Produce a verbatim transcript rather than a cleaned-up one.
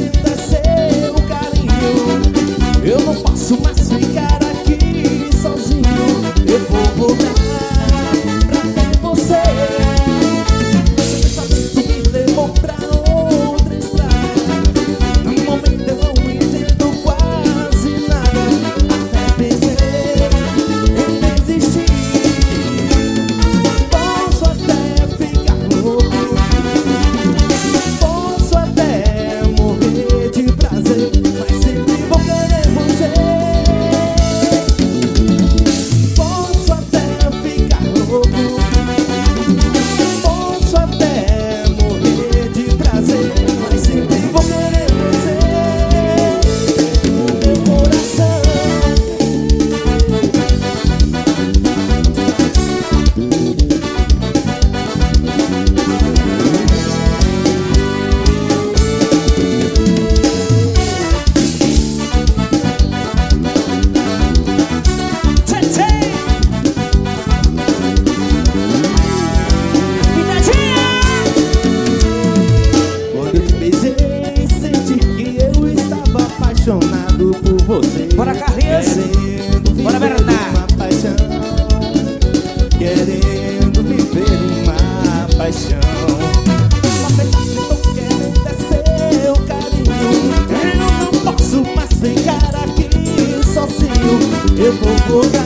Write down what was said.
querendo é seu carinho. Eu não posso mais ficar aqui sozinho. Eu vou voltar pra ter você. Pensamento me levou pra outra estrada. No momento eu não entendo quase nada. Até pensei em desistir. Posso até ficar louco, posso até morrer de prazer, mas sempre vou querer você. Posso até ficar louco, posso até morrer de prazer, mas sempre vou querer você. Meu coração. Quando eu te beijei, senti que eu estava apaixonado por você. Bora, Carlinhos. Querendo Bora, viver Bernardo. uma paixão, querendo viver uma paixão. Na verdade eu tô querendo é seu carinho. Eu não posso mais ficar aqui sozinho. Eu vou voltar